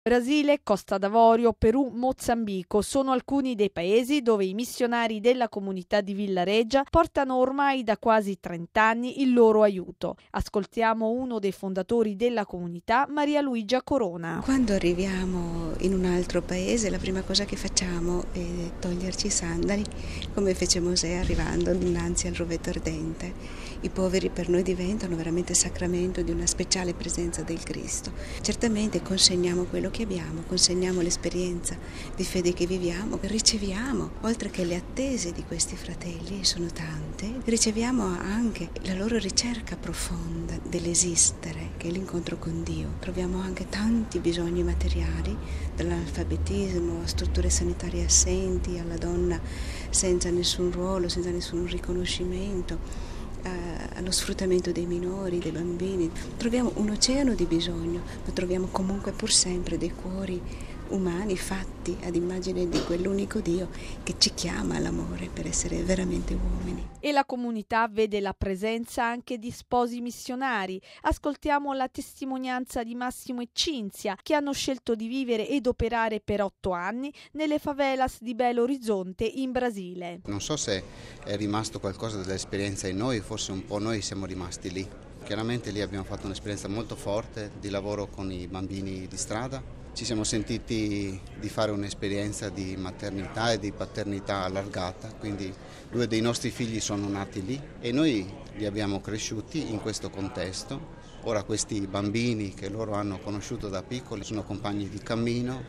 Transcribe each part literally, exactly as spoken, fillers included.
Brasile, Costa d'Avorio, Perù, Mozambico sono alcuni dei paesi dove i missionari della comunità di Villaregia portano ormai da quasi trent'anni il loro aiuto. Ascoltiamo uno dei fondatori della comunità, Maria Luigia Corona. Quando arriviamo in un altro paese, la prima cosa che facciamo è toglierci i sandali, come fece Mosè arrivando dinanzi al rovetto ardente. I poveri per noi diventano veramente sacramento di una speciale presenza del Cristo. Certamente consegniamo quello che abbiamo, consegniamo l'esperienza di fede che viviamo, riceviamo, oltre che le attese di questi fratelli, sono tante, riceviamo anche la loro ricerca profonda dell'esistere, che è l'incontro con Dio. Troviamo anche tanti bisogni materiali, dall'analfabetismo a strutture sanitarie assenti, alla donna senza nessun ruolo, senza nessun riconoscimento, allo sfruttamento dei minori, dei bambini. Troviamo un oceano di bisogno, ma troviamo comunque pur sempre dei cuori umani fatti ad immagine di quell'unico Dio che ci chiama all'amore per essere veramente uomini. E la comunità vede la presenza anche di sposi missionari. Ascoltiamo la testimonianza di Massimo e Cinzia, che hanno scelto di vivere ed operare per otto anni nelle favelas di Belo Horizonte in Brasile. Non so se è rimasto qualcosa dell'esperienza in noi, forse un po' noi siamo rimasti lì. Chiaramente lì abbiamo fatto un'esperienza molto forte di lavoro con i bambini di strada. Ci siamo sentiti di fare un'esperienza di maternità e di paternità allargata, quindi due dei nostri figli sono nati lì e noi li abbiamo cresciuti in questo contesto. Ora questi bambini che loro hanno conosciuto da piccoli sono compagni di cammino,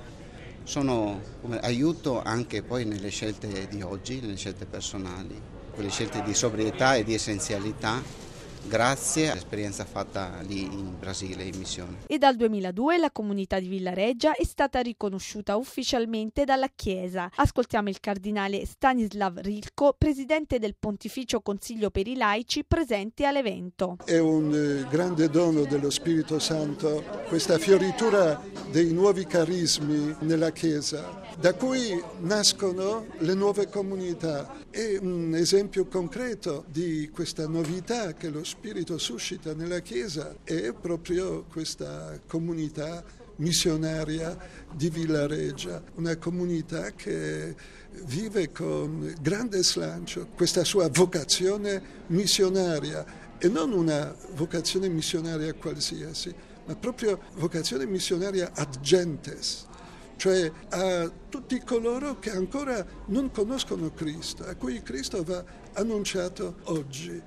sono come aiuto anche poi nelle scelte di oggi, nelle scelte personali, quelle scelte di sobrietà e di essenzialità. Grazie all'esperienza fatta lì in Brasile in missione. E dal duemiladue la comunità di Villaregia è stata riconosciuta ufficialmente dalla Chiesa. Ascoltiamo il cardinale Stanislav Rilko, presidente del Pontificio Consiglio per i laici, presente all'evento. È un eh, grande dono dello Spirito Santo questa fioritura dei nuovi carismi nella Chiesa, da cui nascono le nuove comunità. È un esempio concreto di questa novità che lo Spirito suscita nella Chiesa è proprio questa comunità missionaria di Villaregia, una comunità che vive con grande slancio questa sua vocazione missionaria e non una vocazione missionaria qualsiasi, ma proprio vocazione missionaria ad gentes, cioè a tutti coloro che ancora non conoscono Cristo, a cui Cristo va annunciato oggi.